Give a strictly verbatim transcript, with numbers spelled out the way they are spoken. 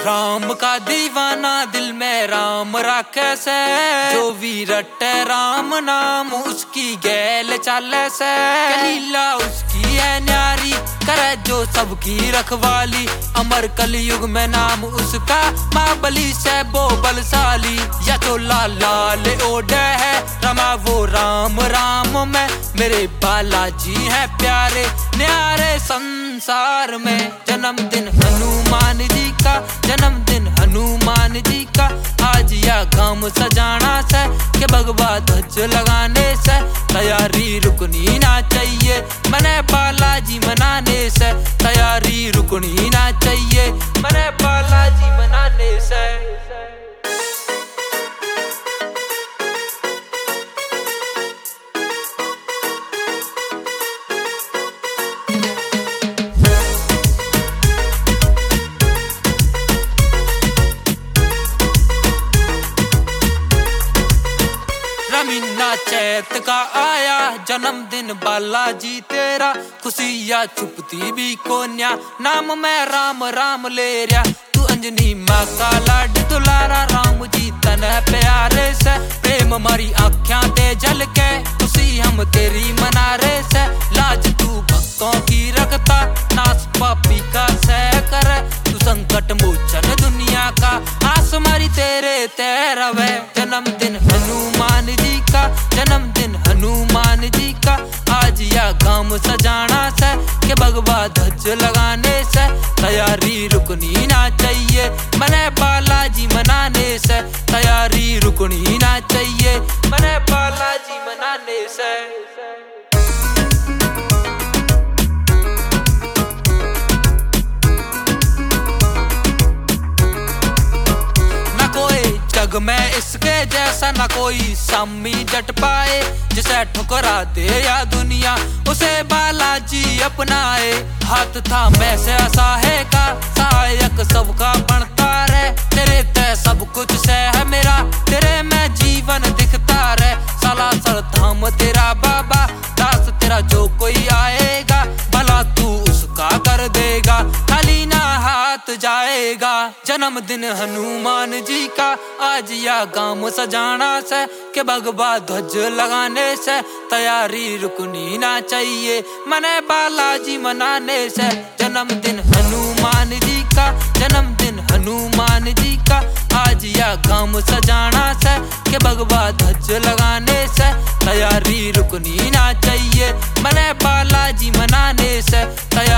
राम का दीवाना दिल में राम राखे से, जो भी रटे राम नाम उसकी गैल चाले से। लीला उसकी है न्यारी करे जो सबकी रखवाली, अमर कलयुग में नाम उसका महाबली से वो बलशाली। या तो लाल लाल ओढ़े है रमा वो राम राम में, मेरे बालाजी है प्यारे न्यारे संसार में। जन्मदिन हनुमान जी का, जन्मदिन हनुमान जी का, आज या गाँव सजाना से के भगवा ध्वज लगाने से तैयारी रुकनी ना चाहिए। मैंने बालाजी मनाने से तैयारी रुकनी ना चाहिए, मैंने बालाजी मनाने से। रमीना चैत का आया जन्मदिन बालाजी तेरा, खुशियाँ छुपती भी कोन्या नाम में राम राम ले रहा। तू अंजनी माँ का लाड दुलारा राम जी तने प्यारे से, प्रेम मारी आँखियाँ दे जल के खुशी हम तेरी मना रहे से। लाज तू भक्तों की रखता नास पापी का सह कर, तू संकट मोचन दुनिया का आस मारी तेरे तेरवे। जन्मदिन हनुमान जी का, जन्मदिन हनुमान जी का, आज या गाँव सजाना से के भगवा ध्वज लगाने से तैयारी रुकनी ना चाहिए। मैंने बालाजी मनाने से तैयारी रुकनी ना चाहिए, मैंने बालाजी मनाने से। जग में इसके जैसा न कोई सामी जट पाए, जिसे ठुकरा दे या दुनिया उसे बालाजी अपनाए। हाथ था मैं से असहाय का सहायक सबका बनता रहे, तेरे तय सब कुछ से है मेरा तेरे में जीवन दिखता रहे। सलासल धाम तेरा बाबा दास तेरा जो कोई आएगा, भला तू उसका कर देगा खाली ना हाथ जाएगा। जन्मदिन हनुमान जी का, आज या गाँव सजाना से के भगवा ध्वज लगाने से तैयारी रुकनी ना चाहिए, मैंने बालाजी मनाने से। जन्मदिन हनुमान जी का, जन्मदिन हनुमान जी का, आज या गाँव सजाना से के भगवा ध्वज लगाने से तैयारी रुकनी ना चाहिए, मैंने बालाजी मनाने से तैयारी